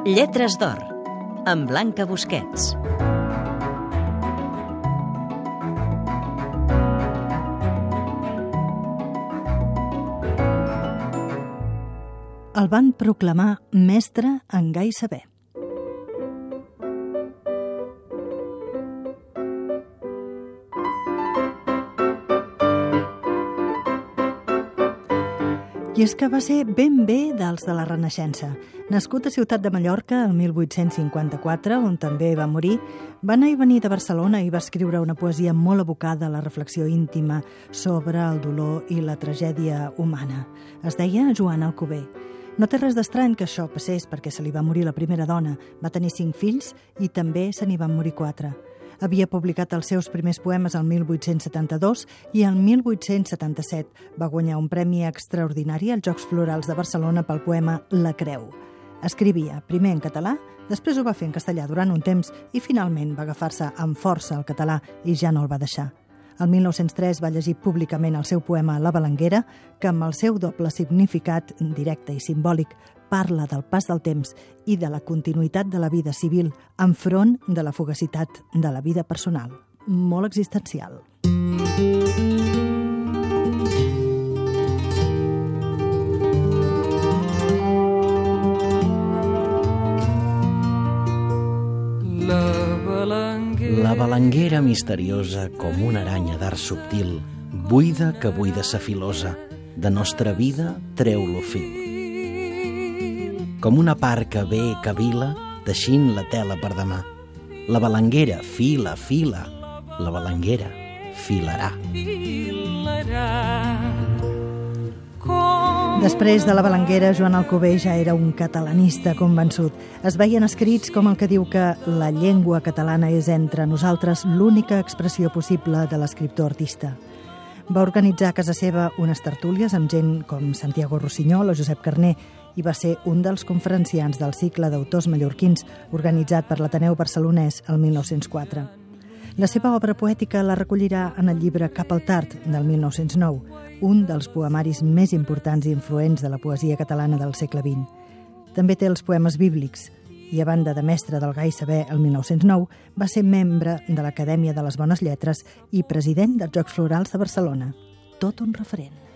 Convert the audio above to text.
Lletres d'Or, amb Blanca Busquets. El van proclamar mestre en gai saber. I és que va ser ben bé dels de la Renaixença. Nascut a Ciutat de Mallorca el 1854, on també va morir, va anar i venir de Barcelona i va escriure una poesia molt abocada a la reflexió íntima sobre el dolor i la tragèdia humana. Es deia Joan Alcover. No té res d'estrany que això passés perquè se li va morir la primera dona, va tenir 5 fills i també se n'hi van morir 4. Havia publicat els seus primers poemes el 1872 i el 1877 va guanyar un premi extraordinari als Jocs Florals de Barcelona pel poema La Creu. Escrivia primer en català, després ho va fer en castellà durant un temps i finalment va agafar-se amb força al català i ja no el va deixar. El 1903 va llegir públicament el seu poema La Balanguera, que amb el seu doble significat, directe i simbòlic, parla del pas del temps i de la continuïtat de la vida civil enfront de la fugacitat de la vida personal. Molt existencial. La balanguera misteriosa com una aranya d'art subtil, buida que buida sa filosa, de nostra vida treu lo fil. Com una part que ve que vila, teixint la tela per demà. La balanguera fila, fila, la balanguera filarà. Després de la Balanguera, Joan Alcover ja era un catalanista convençut. Es veien escrits com el que diu que la llengua catalana és entre nosaltres l'única expressió possible de l'escriptor artista. Va organitzar a casa seva unes tertúlies amb gent com Santiago Rossinyol o Josep Carner i va ser un dels conferenciants del cicle d'autors mallorquins organitzat per l'Ateneu Barcelonès el 1904. La seva obra poètica la recollirà en el llibre Cap al tard, del 1909, un dels poemaris més importants i influents de la poesia catalana del segle XX. També té els poemes bíblics i, a banda de mestre del gai saber el 1909, va ser membre de l'Acadèmia de les Bones Lletres i president dels Jocs Florals de Barcelona. Tot un referent.